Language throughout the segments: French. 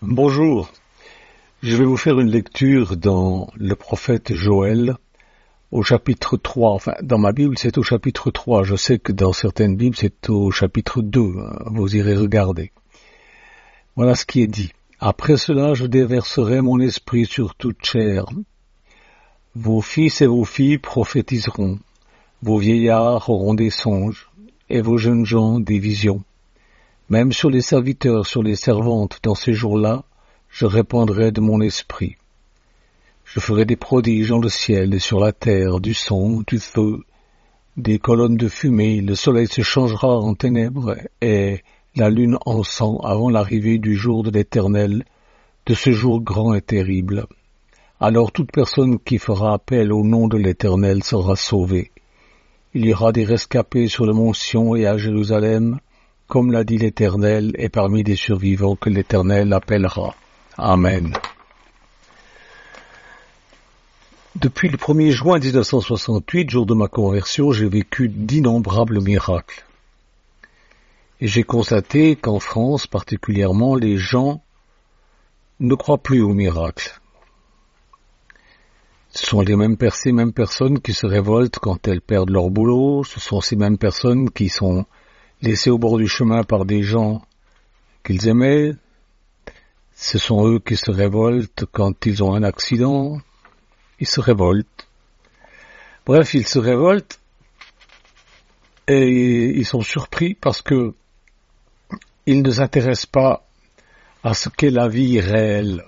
Bonjour, je vais vous faire une lecture dans le prophète Joël au chapitre 3. Enfin, dans ma Bible, c'est au chapitre 3. Je sais que dans certaines Bibles, c'est au chapitre 2. Vous irez regarder. Voilà ce qui est dit. Après cela, je déverserai mon esprit sur toute chair. Vos fils et vos filles prophétiseront. Vos vieillards auront des songes et vos jeunes gens des visions. Même sur les serviteurs, sur les servantes, dans ces jours-là, je répandrai de mon esprit. Je ferai des prodiges dans le ciel et sur la terre, du son, du feu, des colonnes de fumée. Le soleil se changera en ténèbres et la lune en sang avant l'arrivée du jour de l'Éternel, de ce jour grand et terrible. Alors toute personne qui fera appel au nom de l'Éternel sera sauvée. Il y aura des rescapés sur le mont Sion et à Jérusalem, comme l'a dit l'Éternel, et parmi les survivants que l'Éternel appellera. Amen. Depuis le 1er juin 1968, jour de ma conversion, j'ai vécu d'innombrables miracles. Et j'ai constaté qu'en France, particulièrement, les gens ne croient plus aux miracles. Ce sont ces mêmes personnes qui se révoltent quand elles perdent leur boulot, ce sont ces mêmes personnes qui sont laissés au bord du chemin par des gens qu'ils aimaient, ce sont eux qui se révoltent quand ils ont un accident, ils se révoltent. Bref, ils se révoltent et ils sont surpris parce que ils ne s'intéressent pas à ce qu'est la vie réelle.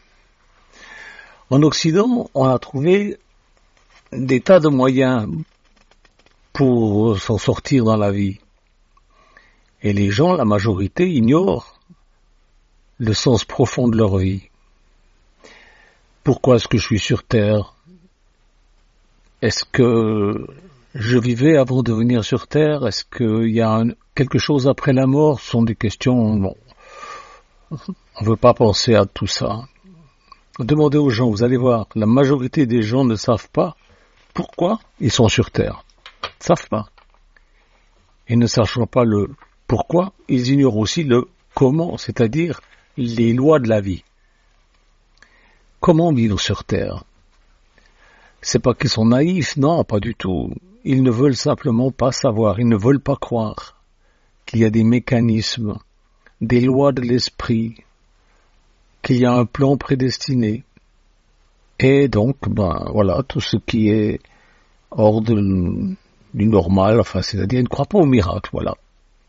En Occident, on a trouvé des tas de moyens pour s'en sortir dans la vie. Et les gens, la majorité, ignorent le sens profond de leur vie. Pourquoi est-ce que je suis sur Terre? Est-ce que je vivais avant de venir sur Terre? Est-ce qu'il y a quelque chose après la mort? Ce sont des questions... Bon, on ne veut pas penser à tout ça. Demandez aux gens, vous allez voir, la majorité des gens ne savent pas pourquoi ils sont sur Terre. Ils ne savent pas. Et ne sachant pas le pourquoi, ils ignorent aussi le comment, c'est-à-dire les lois de la vie. Comment vivre sur Terre? C'est pas qu'ils sont naïfs, non, pas du tout. Ils ne veulent simplement pas savoir, ils ne veulent pas croire qu'il y a des mécanismes, des lois de l'esprit, qu'il y a un plan prédestiné. Et donc, voilà, tout ce qui est hors du normal, enfin, c'est-à-dire, ils ne croient pas au miracle, voilà.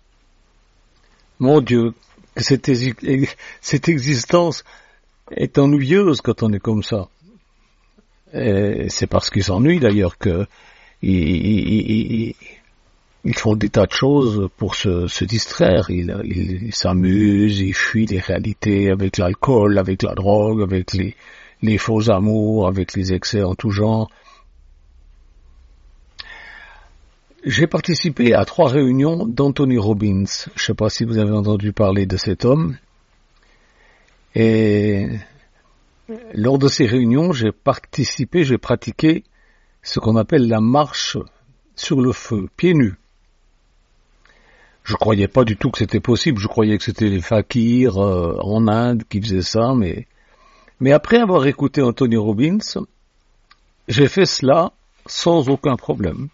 Mon Dieu, cette existence est ennuyeuse quand on est comme ça. Et c'est parce qu'ils s'ennuient d'ailleurs que ils font des tas de choses pour se distraire. Ils s'amusent, ils fuient les réalités avec l'alcool, avec la drogue, avec les faux amours, avec les excès en tout genre. J'ai participé à 3 réunions d'Anthony Robbins. Je ne sais pas si vous avez entendu parler de cet homme. Et lors de ces réunions, j'ai pratiqué ce qu'on appelle la marche sur le feu, pieds nus. Je croyais pas du tout que c'était possible. Je croyais que c'était les fakirs en Inde qui faisaient ça, mais après avoir écouté Anthony Robbins, j'ai fait cela sans aucun problème.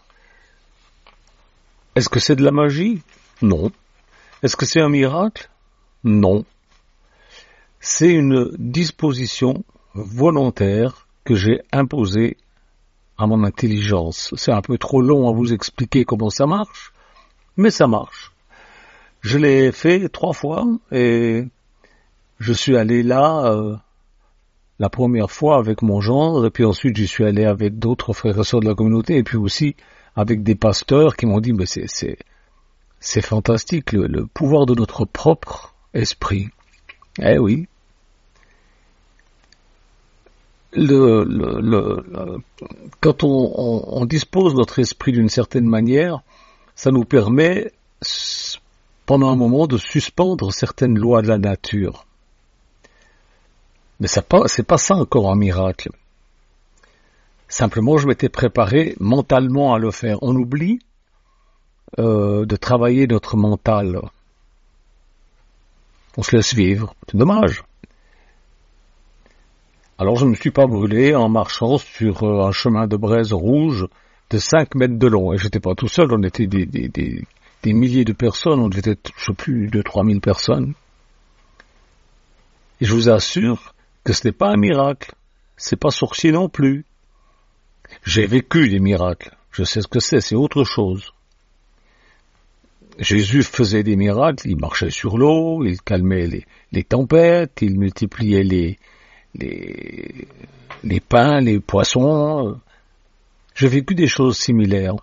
Est-ce que c'est de la magie? Non. Est-ce que c'est un miracle? Non. C'est une disposition volontaire que j'ai imposée à mon intelligence. C'est un peu trop long à vous expliquer comment ça marche, mais ça marche. Je l'ai fait 3 fois et je suis allé là la première fois avec mon gendre, et puis ensuite j'y suis allé avec d'autres frères et sœurs de la communauté, et puis aussi avec des pasteurs qui m'ont dit mais c'est fantastique le pouvoir de notre propre esprit. Eh oui. Quand on dispose notre esprit d'une certaine manière, ça nous permet pendant un moment de suspendre certaines lois de la nature. Mais c'est pas ça encore un miracle. Simplement, je m'étais préparé mentalement à le faire. On oublie de travailler notre mental. On se laisse vivre, c'est dommage. Alors je ne me suis pas brûlé en marchant sur un chemin de braise rouge de 5 mètres de long. Et j'étais pas tout seul, on était des milliers de personnes, on devait être, je sais plus, 2-3 000 personnes. Et je vous assure que ce n'est pas un miracle, c'est pas sorcier non plus. J'ai vécu des miracles, je sais ce que c'est autre chose. Jésus faisait des miracles, il marchait sur l'eau, il calmait les tempêtes, il multipliait les pains, les poissons. J'ai vécu des choses similaires.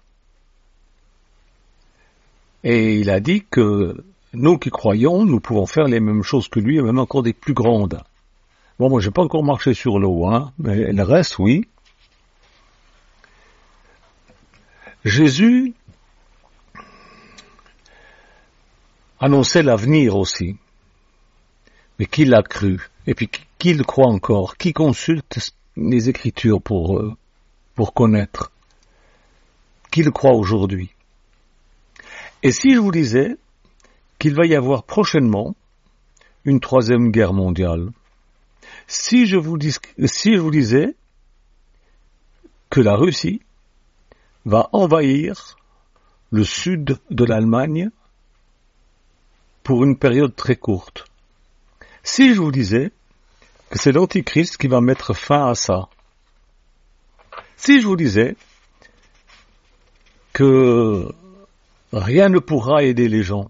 Et il a dit que nous qui croyons, nous pouvons faire les mêmes choses que lui, et même encore des plus grandes. Bon, moi, j'ai pas encore marché sur l'eau, mais le reste, oui. Jésus annonçait l'avenir aussi. Mais qui l'a cru? Et puis, qui le croit encore? Qui consulte les Écritures pour connaître? Qui le croit aujourd'hui? Et si je vous disais qu'il va y avoir prochainement une 3e guerre mondiale, si je vous disais que la Russie va envahir le sud de l'Allemagne pour une période très courte, si je vous disais que c'est l'Antichrist qui va mettre fin à ça, si je vous disais que rien ne pourra aider les gens,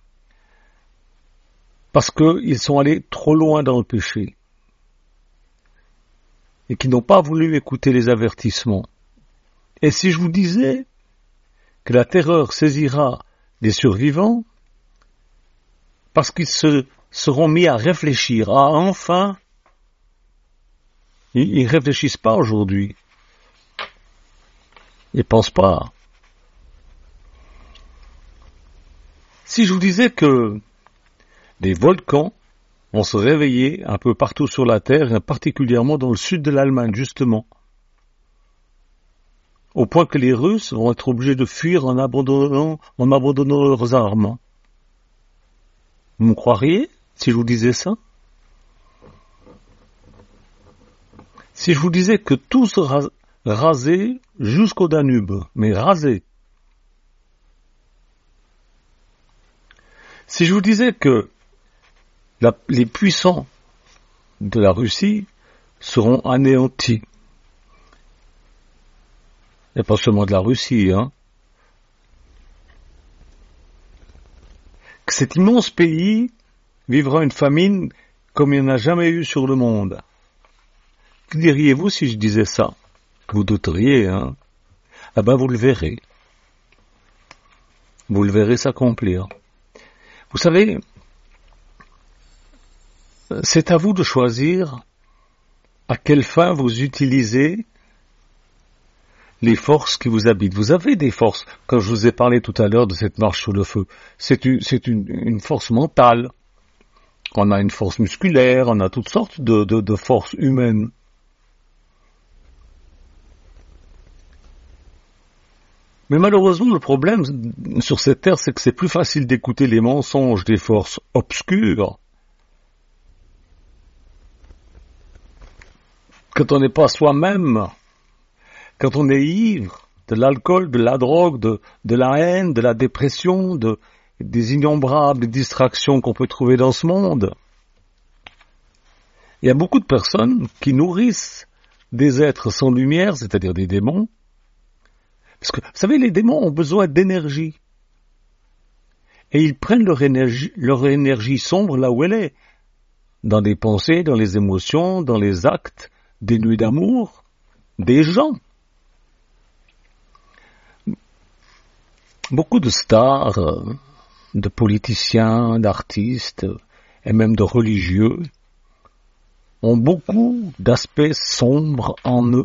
parce qu'ils sont allés trop loin dans le péché, et qu'ils n'ont pas voulu écouter les avertissements. Et si je vous disais que la terreur saisira les survivants, parce qu'ils se seront mis à réfléchir, enfin, ils réfléchissent pas aujourd'hui, ils pensent pas. Si je vous disais que des volcans vont se réveiller un peu partout sur la Terre, et particulièrement dans le sud de l'Allemagne, justement, au point que les Russes vont être obligés de fuir en abandonnant leurs armes. Vous me croiriez si je vous disais ça? Si je vous disais que tout sera rasé jusqu'au Danube, mais rasé. Si je vous disais que les puissants de la Russie seront anéantis, et pas seulement de la Russie, que cet immense pays vivra une famine comme il n'y en a jamais eu sur le monde. Que diriez-vous si je disais ça? Vous douteriez, Ah ben vous le verrez. Vous le verrez s'accomplir. Vous savez, c'est à vous de choisir à quelle fin vous utilisez les forces qui vous habitent. Vous avez des forces. Quand je vous ai parlé tout à l'heure de cette marche sur le feu, c'est une force mentale. On a une force musculaire, on a toutes sortes de forces humaines. Mais malheureusement, le problème sur cette terre, c'est que c'est plus facile d'écouter les mensonges des forces obscures quand on n'est pas soi-même, quand on est ivre de l'alcool, de la drogue, de la haine, de la dépression, des innombrables distractions qu'on peut trouver dans ce monde. Il y a beaucoup de personnes qui nourrissent des êtres sans lumière, c'est-à-dire des démons, parce que, vous savez, les démons ont besoin d'énergie. Et ils prennent leur énergie sombre là où elle est. Dans des pensées, dans les émotions, dans les actes dénués d'amour des gens. Beaucoup de stars, de politiciens, d'artistes, et même de religieux, ont beaucoup d'aspects sombres en eux.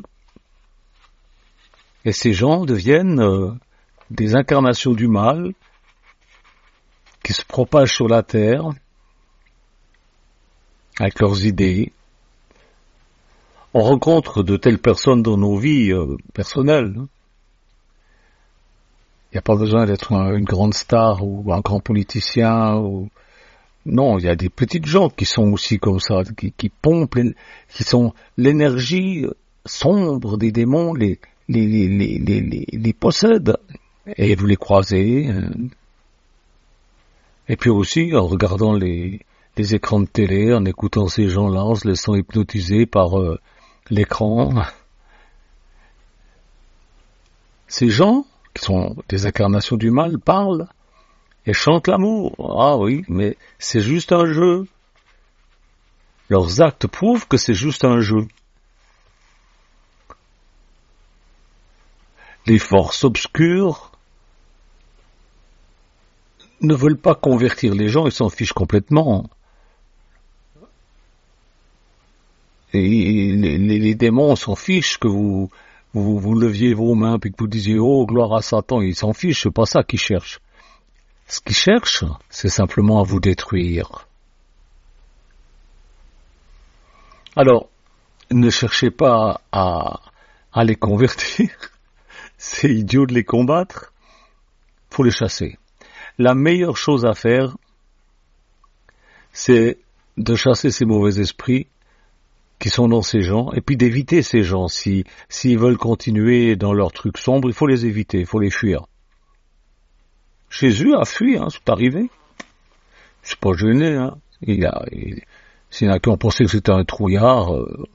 Et ces gens deviennent des incarnations du mal qui se propagent sur la terre avec leurs idées. On rencontre de telles personnes dans nos vies personnelles. Il n'y a pas besoin d'être une grande star ou un grand politicien ou Non, il y a des petites gens qui sont aussi comme ça, qui pompent, qui sont l'énergie sombre des démons, les possède. Et vous les croisez. Et puis aussi, en regardant les écrans de télé, en écoutant ces gens-là, en se laissant hypnotiser par l'écran. Ces gens, qui sont des incarnations du mal, parlent et chantent l'amour. Ah oui, mais c'est juste un jeu. Leurs actes prouvent que c'est juste un jeu. Les forces obscures ne veulent pas convertir les gens, ils s'en fichent complètement. Et les démons s'en fichent que vous leviez vos mains puis que vous disiez « Oh, gloire à Satan », ils s'en fichent, c'est pas ça qu'ils cherchent. Ce qu'ils cherchent, c'est simplement à vous détruire. Alors, ne cherchez pas à les convertir, c'est idiot de les combattre, faut les chasser. La meilleure chose à faire, c'est de chasser ces mauvais esprits qui sont dans ces gens, et puis d'éviter ces gens. S'ils veulent continuer dans leur truc sombre, il faut les éviter, il faut les fuir. Jésus a fui, c'est arrivé. C'est pas gêné, s'il y en a qui ont pensé que c'était un trouillard,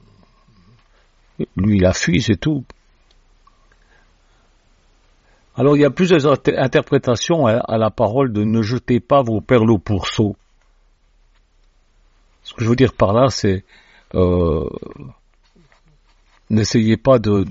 lui il a fui, c'est tout. Alors il y a plusieurs interprétations à la parole de « ne jetez pas vos perles au pourceau ». Ce que je veux dire par là, c'est n'essayez pas de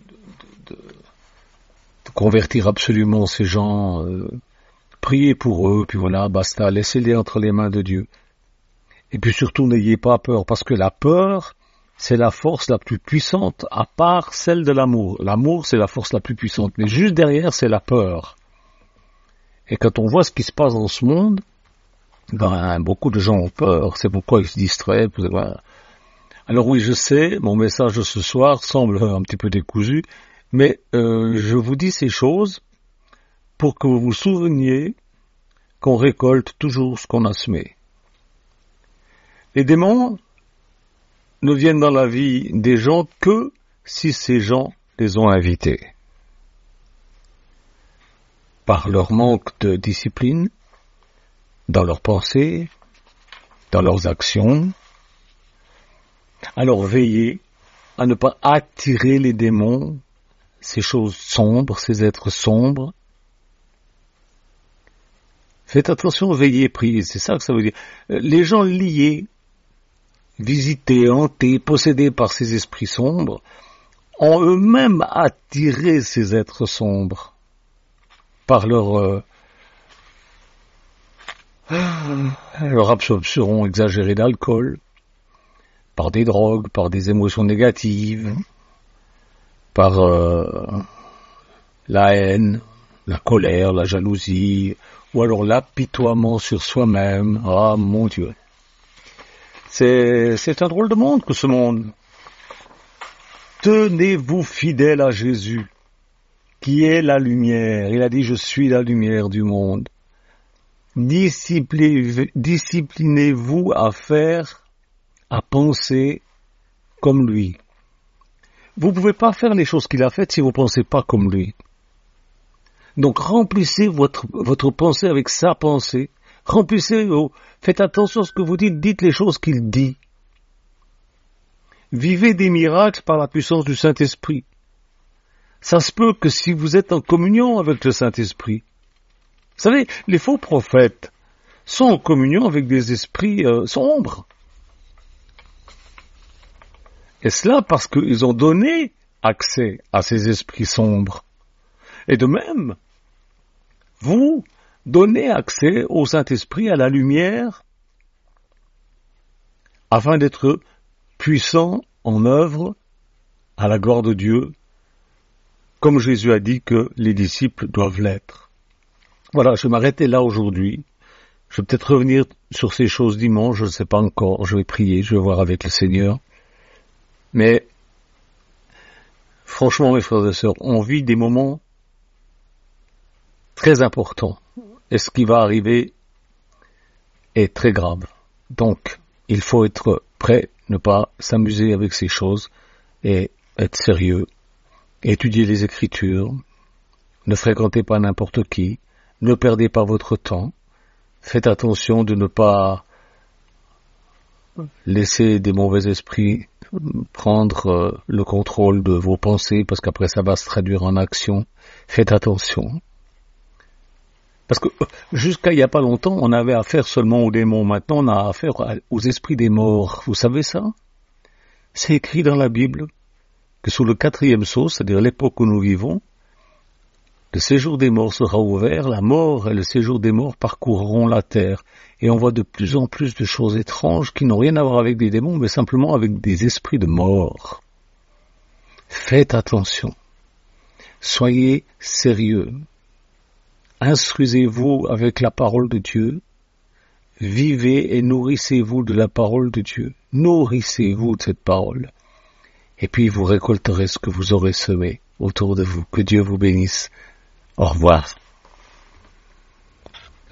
convertir absolument ces gens, priez pour eux, puis voilà, basta, laissez-les entre les mains de Dieu. Et puis surtout, n'ayez pas peur, parce que la peur, c'est la force la plus puissante, à part celle de l'amour. L'amour, c'est la force la plus puissante, mais juste derrière, c'est la peur. Et quand on voit ce qui se passe dans ce monde, beaucoup de gens ont peur, c'est pourquoi ils se distraient. Voilà. Alors oui, je sais, mon message de ce soir semble un petit peu décousu, mais je vous dis ces choses pour que vous vous souveniez qu'on récolte toujours ce qu'on a semé. Les démons ne viennent dans la vie des gens que si ces gens les ont invités. Par leur manque de discipline, dans leurs pensées, dans leurs actions. Alors veillez à ne pas attirer les démons, ces choses sombres, ces êtres sombres. Faites attention, veillez, priez, c'est ça que ça veut dire. Les gens liés, visités, hantés, possédés par ces esprits sombres, ont eux-mêmes attiré ces êtres sombres par leur absorption exagérée d'alcool, par des drogues, par des émotions négatives, par la haine, la colère, la jalousie, ou alors l'apitoiement sur soi-même. Ah, mon Dieu. C'est un drôle de monde que ce monde. Tenez-vous fidèles à Jésus, qui est la lumière. Il a dit, je suis la lumière du monde. Disciplinez-vous à penser comme lui. Vous ne pouvez pas faire les choses qu'il a faites si vous ne pensez pas comme lui. Donc remplissez votre pensée avec sa pensée. Faites attention à ce que vous dites, dites les choses qu'il dit. Vivez des miracles par la puissance du Saint-Esprit. Ça se peut que si vous êtes en communion avec le Saint-Esprit. Vous savez, les faux prophètes sont en communion avec des esprits sombres. Et cela parce qu'ils ont donné accès à ces esprits sombres. Et de même, vous donnez accès au Saint-Esprit, à la lumière, afin d'être puissant en œuvre à la gloire de Dieu, comme Jésus a dit que les disciples doivent l'être. Voilà, je vais m'arrêter là aujourd'hui. Je vais peut-être revenir sur ces choses dimanche, je ne sais pas encore. Je vais prier, je vais voir avec le Seigneur. Mais, franchement, mes frères et sœurs, on vit des moments très importants. Et ce qui va arriver est très grave. Donc, il faut être prêt, ne pas s'amuser avec ces choses et être sérieux, étudier les Écritures, ne fréquentez pas n'importe qui, ne perdez pas votre temps, faites attention de ne pas laisser des mauvais esprits prendre le contrôle de vos pensées, parce qu'après ça va se traduire en action. Faites attention. Parce que jusqu'à il n'y a pas longtemps, on avait affaire seulement aux démons. Maintenant, on a affaire aux esprits des morts. Vous savez ça? C'est écrit dans la Bible que sous le 4e sceau, c'est-à-dire l'époque où nous vivons, le séjour des morts sera ouvert, la mort et le séjour des morts parcourront la terre. Et on voit de plus en plus de choses étranges qui n'ont rien à voir avec des démons, mais simplement avec des esprits de mort. Faites attention. Soyez sérieux. Instruisez-vous avec la parole de Dieu. Vivez et nourrissez-vous de la parole de Dieu. Nourrissez-vous de cette parole. Et puis vous récolterez ce que vous aurez semé autour de vous. Que Dieu vous bénisse. Au revoir.